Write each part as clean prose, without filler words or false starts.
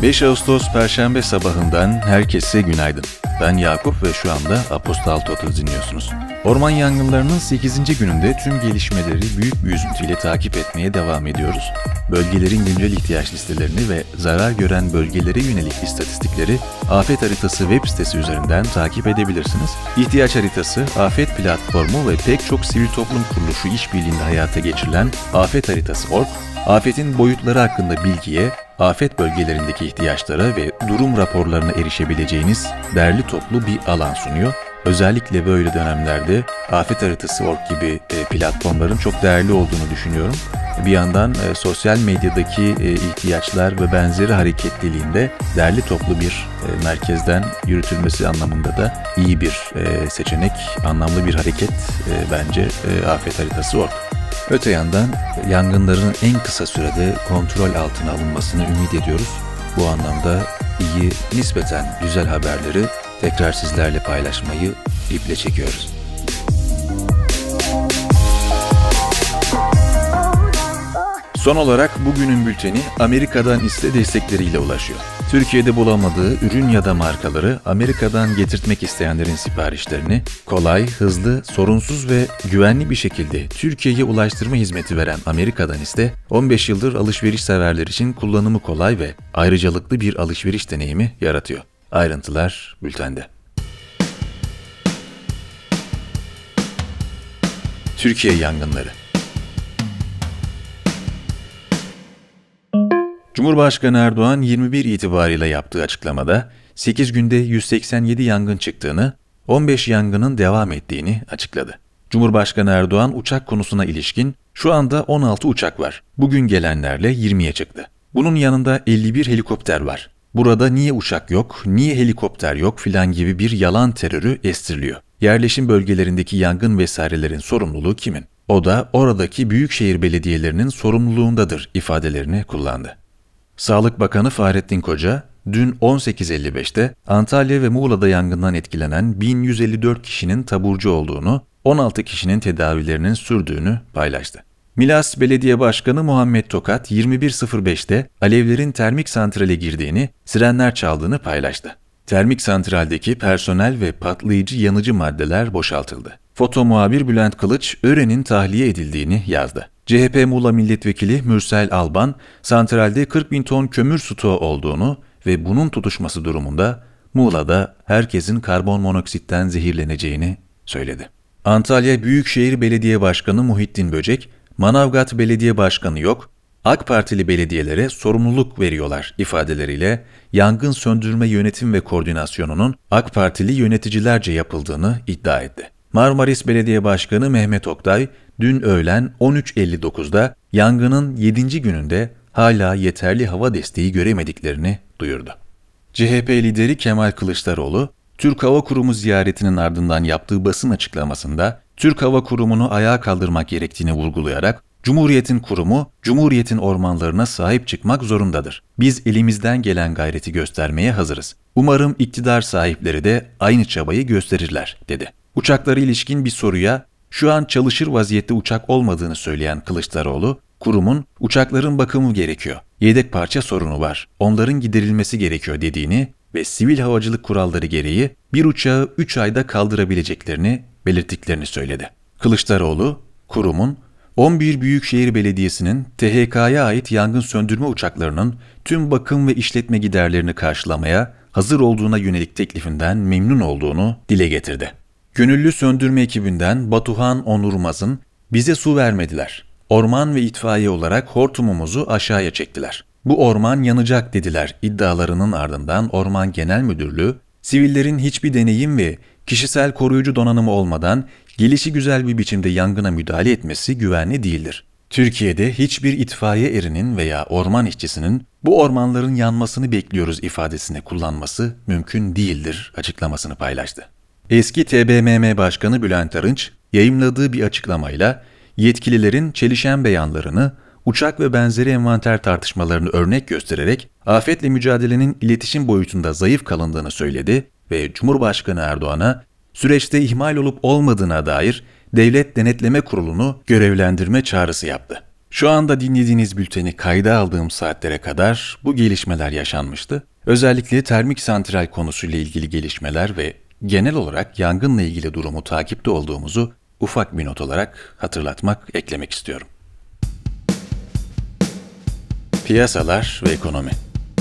5 Ağustos Perşembe sabahından herkese günaydın. Ben Yakup ve şu anda Apostal Total dinliyorsunuz. Orman yangınlarının 8. gününde tüm gelişmeleri büyük bir üzüntüyle takip etmeye devam ediyoruz. Bölgelerin güncel ihtiyaç listelerini ve zarar gören bölgelere yönelik istatistikleri Afet Haritası web sitesi üzerinden takip edebilirsiniz. İhtiyaç haritası, afet platformu ve pek çok sivil toplum kuruluşu işbirliğinde hayata geçirilen afetharitası.org, afetin boyutları hakkında bilgiye, afet bölgelerindeki ihtiyaçlara ve durum raporlarına erişebileceğiniz derli toplu bir alan sunuyor. Özellikle böyle dönemlerde Afet Haritası.org gibi platformların çok değerli olduğunu düşünüyorum. Bir yandan sosyal medyadaki ihtiyaçlar ve benzeri hareketliliğinde derli toplu bir merkezden yürütülmesi anlamında da iyi bir seçenek, anlamlı bir hareket bence Afet Haritası.org. Öte yandan yangınların en kısa sürede kontrol altına alınmasını ümit ediyoruz. Bu anlamda iyi, nispeten güzel haberleri tekrar sizlerle paylaşmayı iple çekiyoruz. Son olarak bugünün bülteni Amerika'dan iste destekleriyle ulaşıyor. Türkiye'de bulamadığı ürün ya da markaları Amerika'dan getirtmek isteyenlerin siparişlerini kolay, hızlı, sorunsuz ve güvenli bir şekilde Türkiye'ye ulaştırma hizmeti veren Amerika'dan iste, 15 yıldır alışveriş severler için kullanımı kolay ve ayrıcalıklı bir alışveriş deneyimi yaratıyor. Ayrıntılar bültende. Türkiye yangınları. Cumhurbaşkanı Erdoğan 21 itibariyle yaptığı açıklamada 8 günde 187 yangın çıktığını, 15 yangının devam ettiğini açıkladı. Cumhurbaşkanı Erdoğan uçak konusuna ilişkin şu anda 16 uçak var. Bugün gelenlerle 20'ye çıktı. Bunun yanında 51 helikopter var. Burada niye uçak yok, niye helikopter yok filan gibi bir yalan terörü estiriliyor. Yerleşim bölgelerindeki yangın vesairelerin sorumluluğu kimin? O da oradaki büyükşehir belediyelerinin sorumluluğundadır ifadelerini kullandı. Sağlık Bakanı Fahrettin Koca, dün 18.55'te Antalya ve Muğla'da yangından etkilenen 1154 kişinin taburcu olduğunu, 16 kişinin tedavilerinin sürdüğünü paylaştı. Milas Belediye Başkanı Muhammed Tokat, 21.05'te alevlerin termik santrale girdiğini, sirenler çaldığını paylaştı. Termik santraldeki personel ve patlayıcı yanıcı maddeler boşaltıldı. Foto muhabir Bülent Kılıç, Ören'in tahliye edildiğini yazdı. CHP Muğla Milletvekili Mürsel Alban, santralde 40.000 ton kömür stoğu olduğunu ve bunun tutuşması durumunda Muğla'da herkesin karbon monoksitten zehirleneceğini söyledi. Antalya Büyükşehir Belediye Başkanı Muhittin Böcek, Manavgat Belediye Başkanı yok, AK Partili belediyelere sorumluluk veriyorlar ifadeleriyle yangın söndürme yönetim ve koordinasyonunun AK Partili yöneticilerce yapıldığını iddia etti. Marmaris Belediye Başkanı Mehmet Oktay, dün öğlen 13.59'da yangının 7. gününde hala yeterli hava desteği göremediklerini duyurdu. CHP lideri Kemal Kılıçdaroğlu, Türk Hava Kurumu ziyaretinin ardından yaptığı basın açıklamasında Türk Hava Kurumu'nu ayağa kaldırmak gerektiğini vurgulayarak, Cumhuriyet'in kurumu, Cumhuriyet'in ormanlarına sahip çıkmak zorundadır. Biz elimizden gelen gayreti göstermeye hazırız. Umarım iktidar sahipleri de aynı çabayı gösterirler, dedi. Uçaklara ilişkin bir soruya, şu an çalışır vaziyette uçak olmadığını söyleyen Kılıçdaroğlu, kurumun uçakların bakımı gerekiyor, yedek parça sorunu var, onların giderilmesi gerekiyor dediğini ve sivil havacılık kuralları gereği bir uçağı 3 ayda kaldırabileceklerini belirttiklerini söyledi. Kılıçdaroğlu, kurumun 11 Büyükşehir Belediyesi'nin THK'ya ait yangın söndürme uçaklarının tüm bakım ve işletme giderlerini karşılamaya hazır olduğuna yönelik teklifinden memnun olduğunu dile getirdi. Gönüllü söndürme ekibinden Batuhan Onurmaz'ın "Bize su vermediler. Orman ve itfaiye olarak hortumumuzu aşağıya çektiler. Bu orman yanacak" dediler iddialarının ardından Orman Genel Müdürlüğü, sivillerin hiçbir deneyim ve kişisel koruyucu donanımı olmadan gelişigüzel bir biçimde yangına müdahale etmesi güvenli değildir. Türkiye'de hiçbir itfaiye erinin veya orman işçisinin bu ormanların yanmasını bekliyoruz ifadesini kullanması mümkün değildir açıklamasını paylaştı. Eski TBMM Başkanı Bülent Arınç, yayımladığı bir açıklamayla yetkililerin çelişen beyanlarını, uçak ve benzeri envanter tartışmalarını örnek göstererek afetle mücadelenin iletişim boyutunda zayıf kalındığını söyledi ve Cumhurbaşkanı Erdoğan'a süreçte ihmal olup olmadığına dair Devlet Denetleme Kurulu'nu görevlendirme çağrısı yaptı. Şu anda dinlediğiniz bülteni kayda aldığım saatlere kadar bu gelişmeler yaşanmıştı. Özellikle termik santral konusuyla ilgili gelişmeler ve genel olarak yangınla ilgili durumu takipte olduğumuzu ufak bir not olarak eklemek istiyorum. Piyasalar ve ekonomi.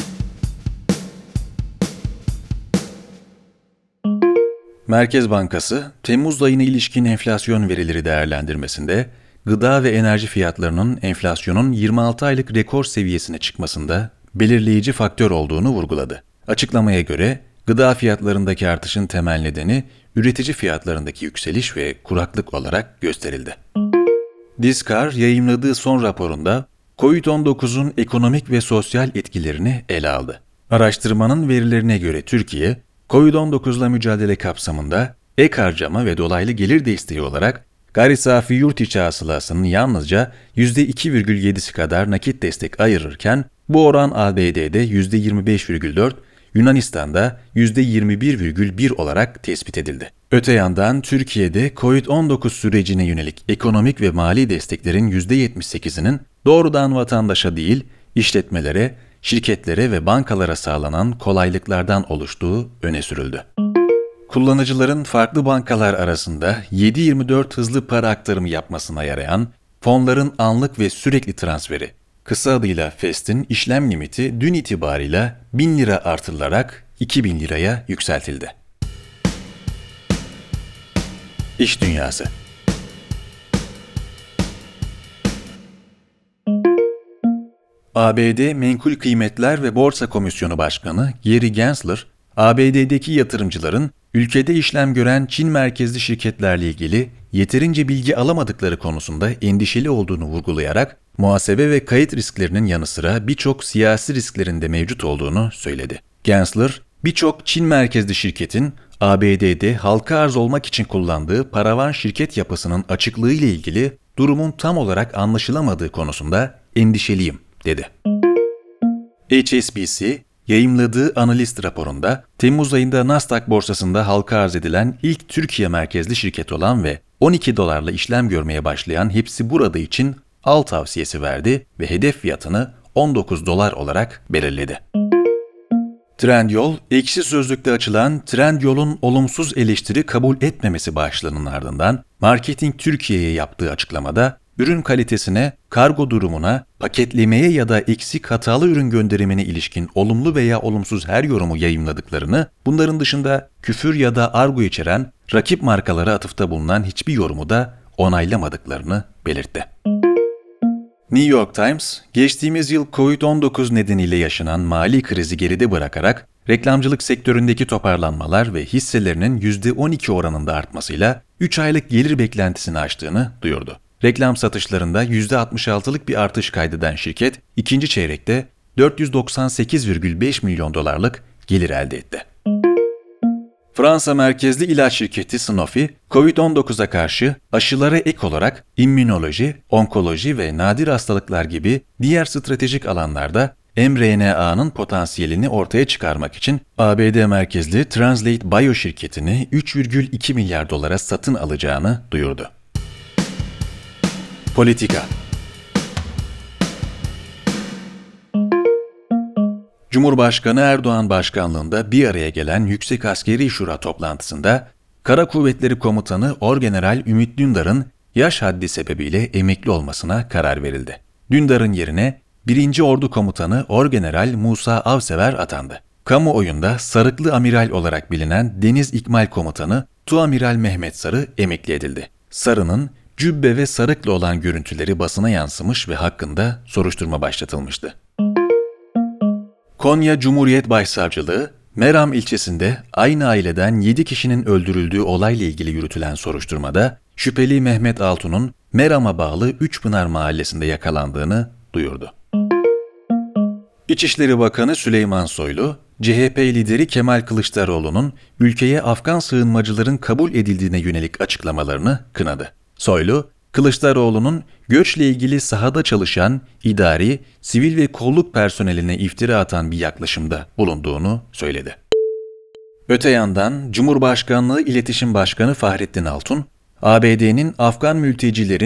Merkez Bankası, Temmuz ayına ilişkin enflasyon verileri değerlendirmesinde, gıda ve enerji fiyatlarının enflasyonun 26 aylık rekor seviyesine çıkmasında belirleyici faktör olduğunu vurguladı. Açıklamaya göre, gıda fiyatlarındaki artışın temel nedeni, üretici fiyatlarındaki yükseliş ve kuraklık olarak gösterildi. Diskar, yayımladığı son raporunda, COVID-19'un ekonomik ve sosyal etkilerini ele aldı. Araştırmanın verilerine göre Türkiye, COVID-19'la mücadele kapsamında ek harcama ve dolaylı gelir desteği olarak gayri safi yurt içi hasılasının yalnızca %2,7'si kadar nakit destek ayırırken bu oran ABD'de %25,4, Yunanistan'da %21,1 olarak tespit edildi. Öte yandan Türkiye'de COVID-19 sürecine yönelik ekonomik ve mali desteklerin %78'inin doğrudan vatandaşa değil, işletmelere, şirketlere ve bankalara sağlanan kolaylıklardan oluştuğu öne sürüldü. Kullanıcıların farklı bankalar arasında 7/24 hızlı para aktarımı yapmasına yarayan fonların anlık ve sürekli transferi, kısa adıyla FEST'in işlem limiti dün itibarıyla 1000 lira artırılarak 2000 liraya yükseltildi. İş Dünyası. ABD Menkul Kıymetler ve Borsa Komisyonu Başkanı Gary Gensler, ABD'deki yatırımcıların ülkede işlem gören Çin merkezli şirketlerle ilgili yeterince bilgi alamadıkları konusunda endişeli olduğunu vurgulayarak, muhasebe ve kayıt risklerinin yanı sıra birçok siyasi risklerin de mevcut olduğunu söyledi. Gensler, birçok Çin merkezli şirketin ABD'de halka arz olmak için kullandığı paravan şirket yapısının açıklığı ile ilgili durumun tam olarak anlaşılamadığı konusunda endişeliyim, dedi. HSBC, yayımladığı analist raporunda, Temmuz ayında Nasdaq borsasında halka arz edilen ilk Türkiye merkezli şirket olan ve $12 işlem görmeye başlayan Hepsi Burada için al tavsiyesi verdi ve hedef fiyatını $19 olarak belirledi. Trendyol, Ekşi Sözlük'te açılan Trendyol'un olumsuz eleştiri kabul etmemesi başlığının ardından Marketing Türkiye'ye yaptığı açıklamada, ürün kalitesine, kargo durumuna, paketlemeye ya da eksik hatalı ürün gönderimine ilişkin olumlu veya olumsuz her yorumu yayımladıklarını, bunların dışında küfür ya da argo içeren rakip markalara atıfta bulunan hiçbir yorumu da onaylamadıklarını belirtti. New York Times, geçtiğimiz yıl COVID-19 nedeniyle yaşanan mali krizi geride bırakarak reklamcılık sektöründeki toparlanmalar ve hisselerinin %12 oranında artmasıyla 3 aylık gelir beklentisini aştığını duyurdu. Reklam satışlarında %66'lık bir artış kaydeden şirket, ikinci çeyrekte $498,5 milyon gelir elde etti. Fransa merkezli ilaç şirketi Sanofi, COVID-19'a karşı aşılara ek olarak immünoloji, onkoloji ve nadir hastalıklar gibi diğer stratejik alanlarda mRNA'nın potansiyelini ortaya çıkarmak için ABD merkezli Translate Bio şirketini $3,2 milyar satın alacağını duyurdu. Politika. Cumhurbaşkanı Erdoğan başkanlığında bir araya gelen Yüksek Askeri Şura toplantısında, Kara Kuvvetleri Komutanı Orgeneral Ümit Dündar'ın yaş haddi sebebiyle emekli olmasına karar verildi. Dündar'ın yerine 1. Ordu Komutanı Orgeneral Musa Avsever atandı. Kamuoyunda Sarıklı Amiral olarak bilinen Deniz İkmal Komutanı Tuamiral Mehmet Sarı emekli edildi. Sarı'nın cübbe ve sarıkla olan görüntüleri basına yansımış ve hakkında soruşturma başlatılmıştı. Konya Cumhuriyet Başsavcılığı, Meram ilçesinde aynı aileden 7 kişinin öldürüldüğü olayla ilgili yürütülen soruşturmada şüpheli Mehmet Altun'un Meram'a bağlı Üçpınar mahallesinde yakalandığını duyurdu. İçişleri Bakanı Süleyman Soylu, CHP lideri Kemal Kılıçdaroğlu'nun ülkeye Afgan sığınmacıların kabul edildiğine yönelik açıklamalarını kınadı. Soylu, Kılıçdaroğlu'nun göçle ilgili sahada çalışan idari, sivil ve kolluk personeline iftira atan bir yaklaşımda bulunduğunu söyledi. Öte yandan Cumhurbaşkanlığı İletişim Başkanı Fahrettin Altun, ABD'nin Afgan mültecilerin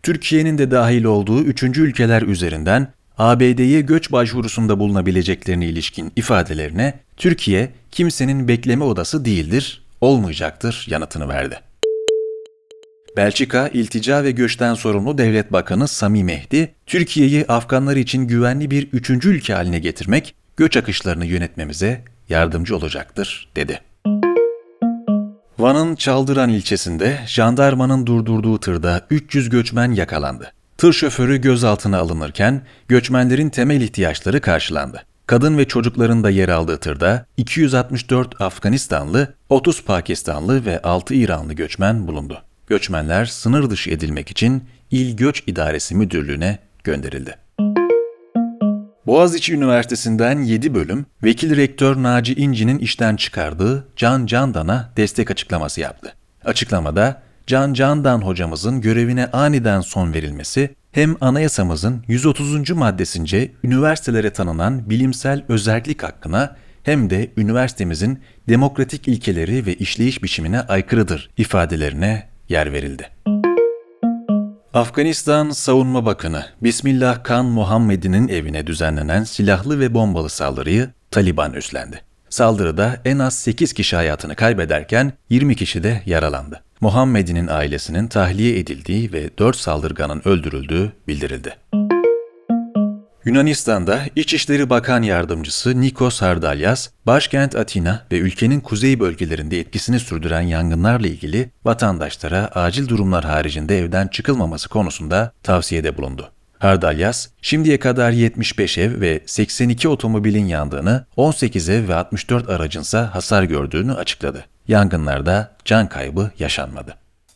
Türkiye'nin de dahil olduğu 3. ülkeler üzerinden ABD'ye göç başvurusunda bulunabileceklerine ilişkin ifadelerine Türkiye kimsenin bekleme odası değildir, olmayacaktır yanıtını verdi. Belçika İltica ve Göçten Sorumlu Devlet Bakanı Sami Mehdi, Türkiye'yi Afganlar için güvenli bir 3. ülke haline getirmek, göç akışlarını yönetmemize yardımcı olacaktır, dedi. Van'ın Çaldıran ilçesinde jandarmanın durdurduğu tırda 300 göçmen yakalandı. Tır şoförü gözaltına alınırken göçmenlerin temel ihtiyaçları karşılandı. Kadın ve çocukların da yer aldığı tırda 264 Afganistanlı, 30 Pakistanlı ve 6 İranlı göçmen bulundu. Göçmenler sınır dışı edilmek için İl Göç İdaresi Müdürlüğü'ne gönderildi. Boğaziçi Üniversitesi'nden 7 bölüm, Vekil Rektör Naci İnci'nin işten çıkardığı Can Candan'a destek açıklaması yaptı. Açıklamada, Can Candan hocamızın görevine aniden son verilmesi, hem anayasamızın 130. maddesince üniversitelere tanınan bilimsel özerklik hakkına hem de üniversitemizin demokratik ilkeleri ve işleyiş biçimine aykırıdır ifadelerine yer verildi. Afganistan Savunma Bakanı Bismillah Khan Muhammedi'nin evine düzenlenen silahlı ve bombalı saldırıyı Taliban üstlendi. Saldırıda en az 8 kişi hayatını kaybederken 20 kişi de yaralandı. Muhammedi'nin ailesinin tahliye edildiği ve 4 saldırganın öldürüldüğü bildirildi. Yunanistan'da İçişleri Bakan Yardımcısı Nikos Hardalyas, başkent Atina ve ülkenin kuzey bölgelerinde etkisini sürdüren yangınlarla ilgili vatandaşlara acil durumlar haricinde evden çıkılmaması konusunda tavsiyede bulundu. Hardalyas, şimdiye kadar 75 ev ve 82 otomobilin yandığını, 18 ev ve 64 aracınsa hasar gördüğünü açıkladı. Yangınlarda can kaybı yaşanmadı.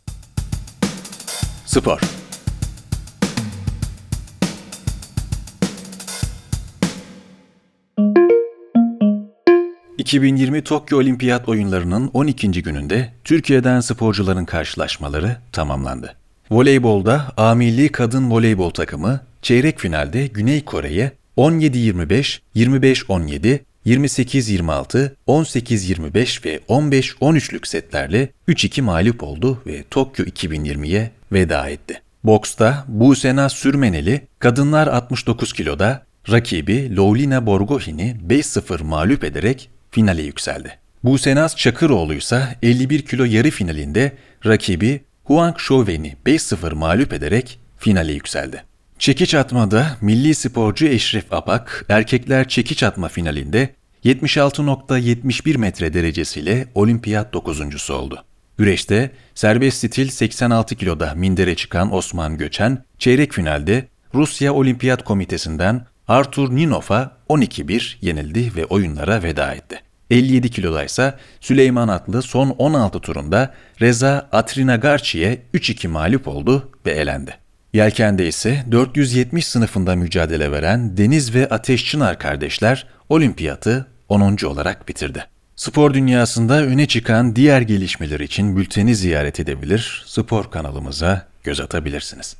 Spor. ...2020 Tokyo Olimpiyat Oyunları'nın 12. gününde Türkiye'den sporcuların karşılaşmaları tamamlandı. Voleybolda A Milli Kadın Voleybol takımı çeyrek finalde Güney Kore'ye 17-25, 25-17, 28-26, 18-25 ve 15-13'lük setlerle 3-2 mağlup oldu ve Tokyo 2020'ye veda etti. Boksta Busena Sürmeneli kadınlar 69 kiloda rakibi Lovlina Borgohin'i 5-0 mağlup ederek finale yükseldi. Busenaz Çakıroğlu ise 51 kilo yarı finalinde rakibi Huang Shouwen'i 5-0 mağlup ederek finale yükseldi. Çekiç atmada milli sporcu Eşref Apak, erkekler çekiç atma finalinde 76.71 metre derecesiyle olimpiyat 9.'su oldu. Güreşte serbest stil 86 kiloda mindere çıkan Osman Göçen, çeyrek finalde Rusya Olimpiyat Komitesi'nden Artur Ninov'a 12-1 yenildi ve oyunlara veda etti. 57 kiloda ise Süleyman Atlı son 16 turunda Reza Atrinagarchi'ye 3-2 mağlup oldu ve elendi. Yelkende ise 470 sınıfında mücadele veren Deniz ve Ateş Çınar kardeşler olimpiyatı 10. olarak bitirdi. Spor dünyasında öne çıkan diğer gelişmeler için bülteni ziyaret edebilir, spor kanalımıza göz atabilirsiniz.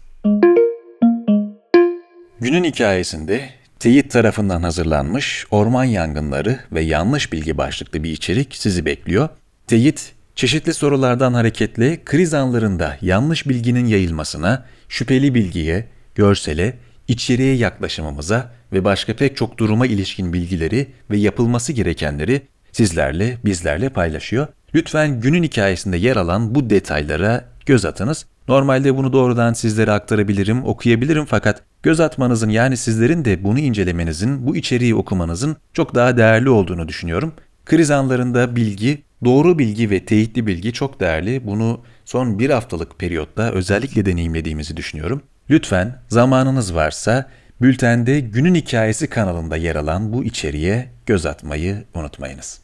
Günün hikayesinde Teyit tarafından hazırlanmış Orman Yangınları ve Yanlış Bilgi başlıklı bir içerik sizi bekliyor. Teyit, çeşitli sorulardan hareketle kriz anlarında yanlış bilginin yayılmasına, şüpheli bilgiye, görsele, içeriğe yaklaşımımıza ve başka pek çok duruma ilişkin bilgileri ve yapılması gerekenleri sizlerle, bizlerle paylaşıyor. Lütfen günün hikayesinde yer alan bu detaylara göz atınız. Normalde bunu doğrudan sizlere aktarabilirim, okuyabilirim fakat göz atmanızın yani sizlerin de bunu incelemenizin, bu içeriği okumanızın çok daha değerli olduğunu düşünüyorum. Kriz anlarında bilgi, doğru bilgi ve teyitli bilgi çok değerli. Bunu son bir haftalık periyotta özellikle deneyimlediğimizi düşünüyorum. Lütfen zamanınız varsa bültende Günün Hikayesi kanalında yer alan bu içeriğe göz atmayı unutmayınız.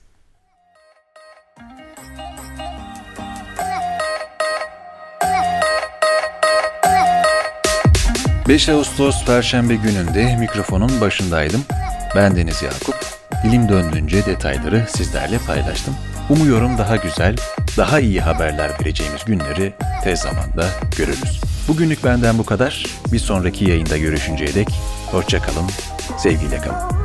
5 Ağustos Perşembe gününde mikrofonun başındaydım. Ben Deniz Yakup. Dilim döndüğünce detayları sizlerle paylaştım. Umuyorum daha güzel, daha iyi haberler vereceğimiz günleri tez zamanda görürüz. Bugünlük benden bu kadar. Bir sonraki yayında görüşünceye dek hoşça kalın, sevgiyle kalın.